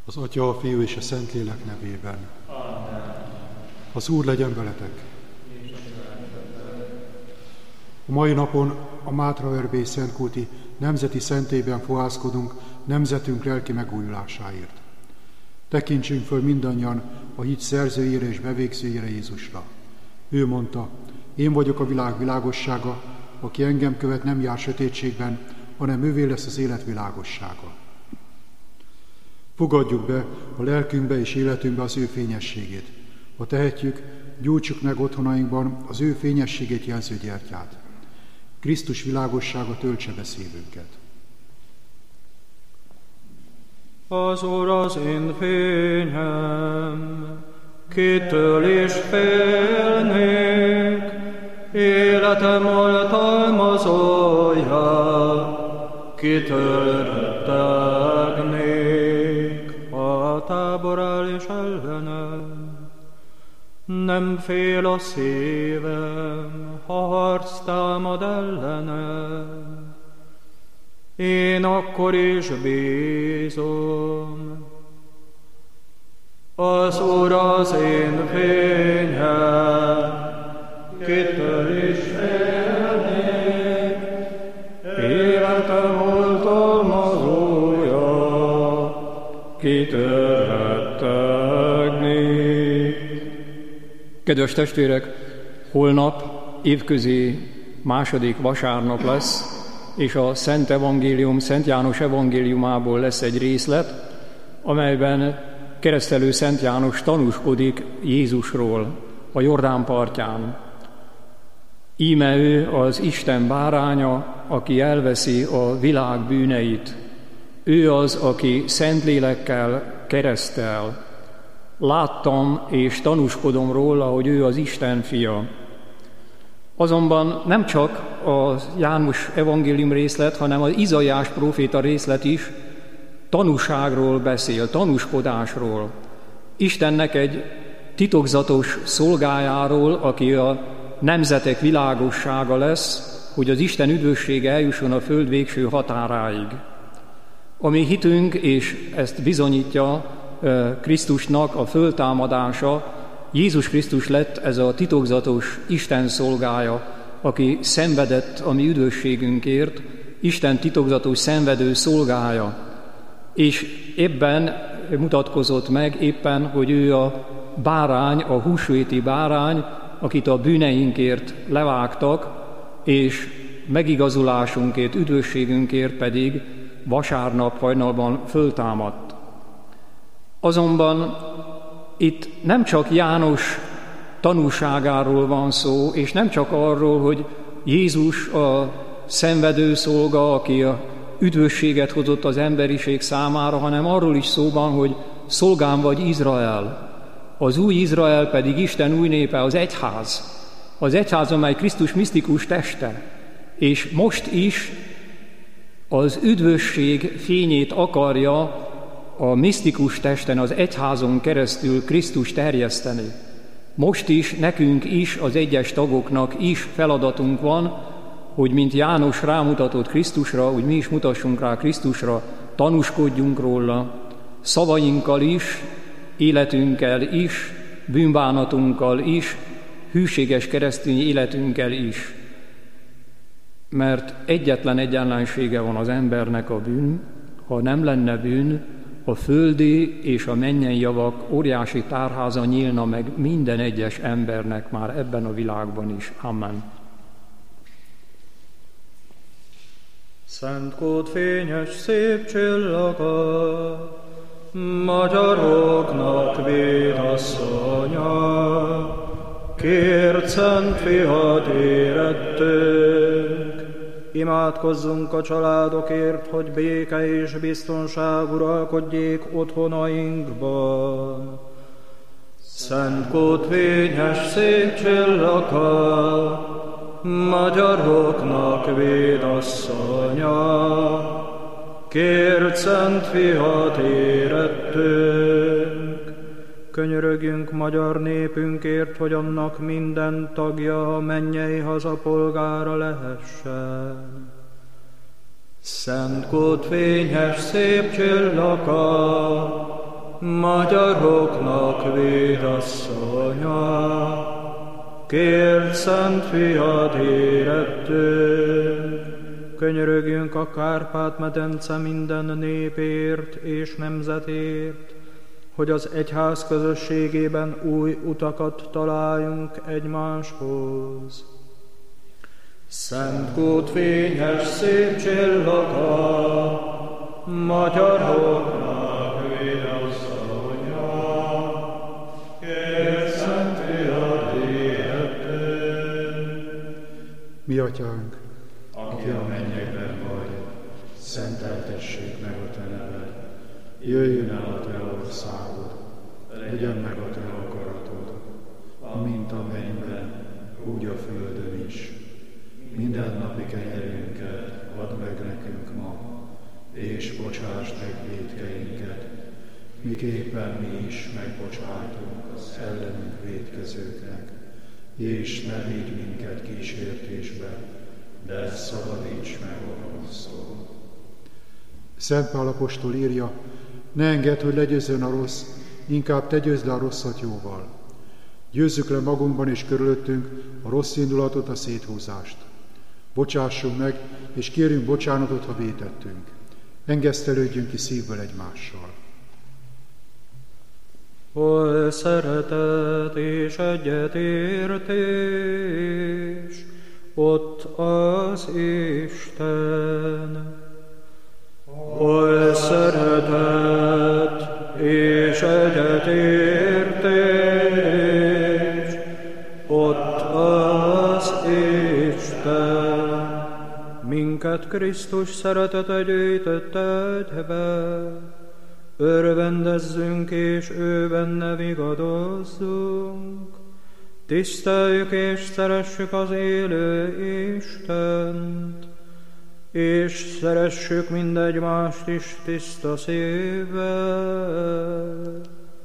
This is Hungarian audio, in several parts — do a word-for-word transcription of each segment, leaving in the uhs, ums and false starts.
Az Atya, a Fiú és a Szentlélek nevében. Amen. Az Úr legyen veletek. A mai napon a Mátraörbély Szentkulti nemzeti szentélyben fohászkodunk nemzetünk lelki megújulásáért. Tekintsünk föl mindannyian a hit szerzőjére és bevégzőjére, Jézusra. Ő mondta: én vagyok a világ világossága, aki engem követ, nem jár sötétségben, hanem ővé lesz az élet világossága. Fogadjuk be a lelkünkbe és életünkbe az ő fényességét. Ha tehetjük, gyújtsuk meg otthonainkban az ő fényességét jelző gyertyát. Krisztus világossága töltse be szívünket. Az Úr az én fényem, kitől is félnék, életem oltalmazója, kitől rettegnék, a tábor áll és ellenem. Nem fél a szívem, ha harc támad ellenem. Én akkor is bízom. Az Úr az én fényem, kitől is félnék, életem oltalmazója, kitől rettegnék. Kedves testvérek, holnap évközi második vasárnap lesz, és a Szent Evangélium, Szent János evangéliumából lesz egy részlet, amelyben keresztelő Szent János tanúskodik Jézusról a Jordán partján. Íme ő az Isten báránya, aki elveszi a világ bűneit. Ő az, aki Szentlélekkel keresztel. Láttam és tanúskodom róla, hogy ő az Isten fia. Azonban nem csak a János evangélium részlet, hanem az Izaiás próféta részlet is tanúságról beszél, tanúskodásról. Istennek egy titokzatos szolgájáról, aki a nemzetek világossága lesz, hogy az Isten üdvössége eljusson a föld végső határáig. A mi hitünk, és ezt bizonyítja Krisztusnak a föltámadása, Jézus Krisztus lett ez a titokzatos Isten szolgája, aki szenvedett a mi üdvösségünkért, Isten titokzatos szenvedő szolgája. És ebben mutatkozott meg éppen, hogy ő a bárány, a húsvéti bárány, akit a bűneinkért levágtak, és megigazulásunkért, üdvösségünkért pedig vasárnap hajnalban föltámadt. Azonban itt nem csak János tanúságáról van szó, és nem csak arról, hogy Jézus a szenvedő szolga, aki a üdvösséget hozott az emberiség számára, hanem arról is szó van, hogy szolgám vagy Izrael. Az új Izrael pedig Isten új népe, az egyház. Az egyház, amely Krisztus misztikus teste. És most is az üdvösség fényét akarja a misztikus testen, az egyházon keresztül Krisztus terjeszteni. Most is, nekünk is, az egyes tagoknak is feladatunk van, hogy mint János rámutatott Krisztusra, hogy mi is mutassunk rá Krisztusra, tanúskodjunk róla, szavainkkal is, életünkkel is, bűnbánatunkkal is, hűséges keresztény életünkkel is. Mert egyetlen egyenlensége van az embernek a bűn, ha nem lenne bűn, a földi és a mennyei javak óriási tárháza nyílna meg minden egyes embernek már ebben a világban is. Amen. Szent Kód fényes szép csillaga, magyaroknak védasszonya, kért szent fiad érettünk. Imádkozzunk a családokért, hogy béke és biztonság uralkodjék otthonainkban. Szent Kód fényes szép csillaga, magyaroknak védasszonya, kért szent fiad érettünk. Könyörögjünk magyar népünkért, hogy annak minden tagja a mennyei haza polgára lehessen. Szent Kód fényes szép csillaga, magyaroknak védasszonya, kért szent fiad érettünk, könyörögjünk a Kárpát-medence minden népért és nemzetért, hogy az egyház közösségében új utakat találjunk egymáshoz. Szent kút fényes szép csillaga, magyaroknak védasszonya, kért szent fiad érettünk. Mi atyánk, aki a mennyekben vagy, szenteltessék meg a te neved. jöjjön el a te országod, Legyen meg a te akaratod, amint a mennyben, úgy a földön is. Minden napi kenyerünket add meg nekünk ma, és bocsásd meg vétkeinket, miképpen mi is megbocsájtunk az ellenünk vétkezőknek, és ne vigy minket kísértésbe, de szabadíts meg a gonosztól. Szent Pál apostol írja, ne engedd, hogy legyőzzön a rossz, inkább te győzd le a rosszat jóval. Győzzük le magunkban és körülöttünk a rossz indulatot, a széthúzást. Bocsássunk meg, és kérjünk bocsánatot, ha vétettünk. Engesztelődjünk ki szívből egymással. Hol szeretet és egyetértés, ott az Isten. Hol szeretet és egyetértés, ott az Isten. Minket Krisztus szeretete gyűjtött egybe, örvendezzünk és ő benne vigadozzunk. Tiszteljük és szeressük az élő Istent, és szeressük mindegymást is tiszta szívvel.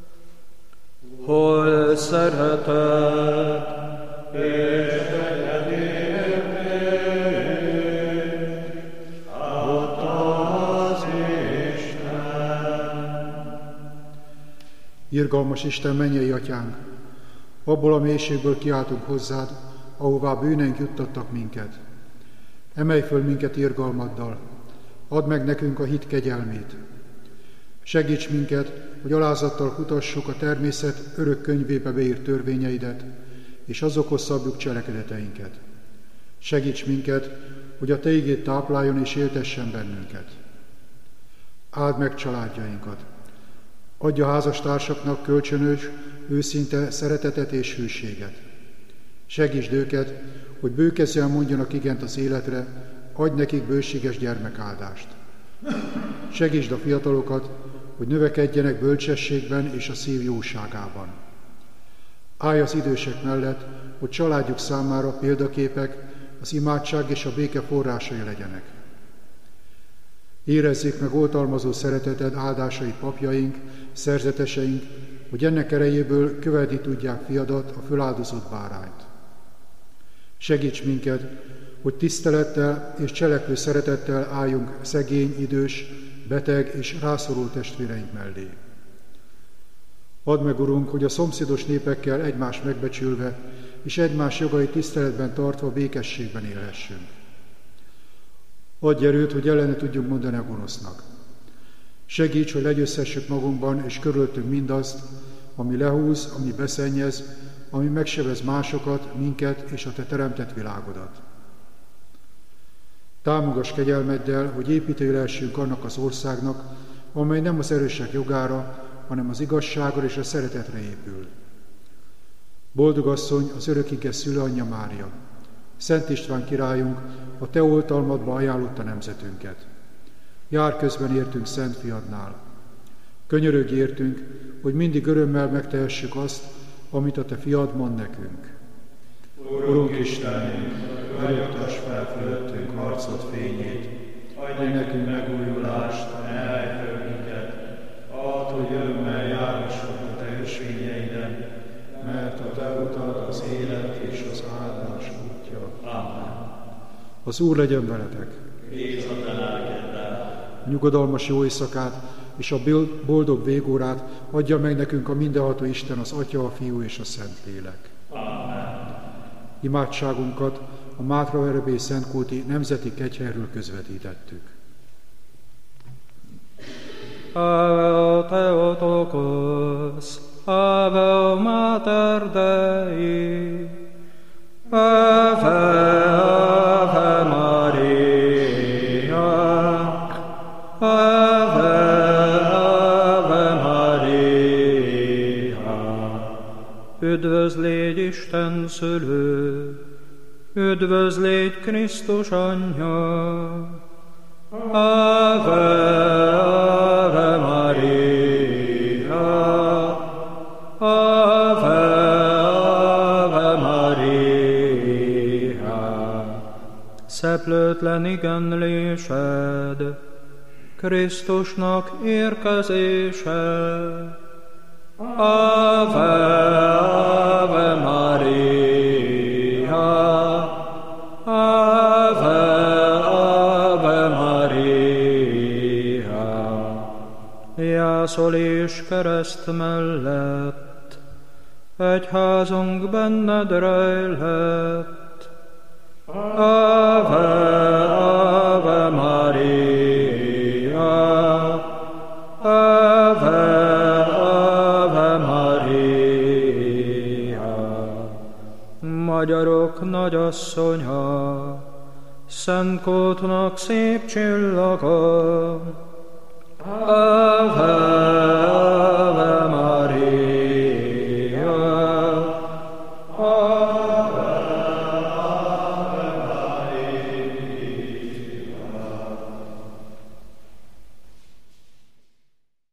Hol szeretet és egyetértés, ott az Isten. Irgalmas Isten, mennyei atyánk, abból a mélységből kiáltunk hozzád, ahová bűneink juttattak minket. Emelj föl minket irgalmaddal, add meg nekünk a hit kegyelmét. Segíts minket, hogy alázattal kutassuk a természet örök könyvébe beírt törvényeidet, és azokhoz szabjuk cselekedeteinket. Segíts minket, hogy a te igéd tápláljon és éltessen bennünket. Áld meg családjainkat. Adj a házastársaknak kölcsönös, őszinte szeretetet és hűséget. Segítsd őket, hogy bőkezően mondjanak igent az életre, adj nekik bőséges gyermekáldást. Segítsd a fiatalokat, hogy növekedjenek bölcsességben és a szív jóságában. Állj az idősek mellett, hogy családjuk számára példaképek, az imádság és a béke forrásai legyenek. Érezzék meg oltalmazó szereteted áldásai papjaink, szerzeteseink, hogy ennek erejéből követni tudják fiadat, a föláldozott bárányt. Segíts minket, hogy tisztelettel és cselekvő szeretettel álljunk szegény, idős, beteg és rászorult testvéreink mellé. Add meg, Urunk, hogy a szomszédos népekkel egymást megbecsülve és egymás jogait tiszteletben tartva békességben élhessünk. Adj erőt, hogy ellene tudjunk mondani a gonosznak. Segíts, hogy legyőzhessük magunkban és körülöttünk mindazt, ami lehúz, ami beszennyez, ami megsebez másokat, minket és a te teremtett világodat. Támogass kegyelmeddel, hogy építői lehessünk annak az országnak, amely nem az erősek jogára, hanem az igazságra és a szeretetre épül. Boldog asszony, az örökige szülőanyja Mária, Szent István királyunk, a te oltalmadba ajánlotta nemzetünket. Jár közben értünk Szent Fiadnál. Könyörögj értünk, hogy mindig örömmel megtehessük azt, amit a te fiad mond nekünk. Urunk Istenünk, ragyogtass fel fölöttünk harcod fényét, adj nekünk megújulást, ne állj föl minket, add, hogy örömmel járhassunk a te ösvényeiden, mert a te utad az élet és az áldás útja. Amen. Az Úr legyen veletek! Bíz a te lelkeddel. Nyugodalmas jó éjszakát és a boldog végórát adja meg nekünk a mindenható Isten, az Atya, a Fiú és a Szentlélek. Amen. Imádságunkat a Mátra-Verebély Szentkúti Nemzeti Kegyhelyről közvetítettük. Ave Theotokos, Ave Mater Dei, Ave, Ave Maria, Ave, Ave Maria. Üdvözl légy Isten szülő, üdvözl légy Krisztus anyja, Ave, Ave Maria, Ave, Ave Maria. Szeplőtlen igenlésed, Krisztusnak érkezése, Ave, Ave Maria, Ave, Ave Maria. Jászol és kereszt mellett, egyházunk benned rejlett, Ave, Ave Maria, Ave, Ave Maria. Magyarok nagyasszonya, Szentkútnak szép csillaga, Ave,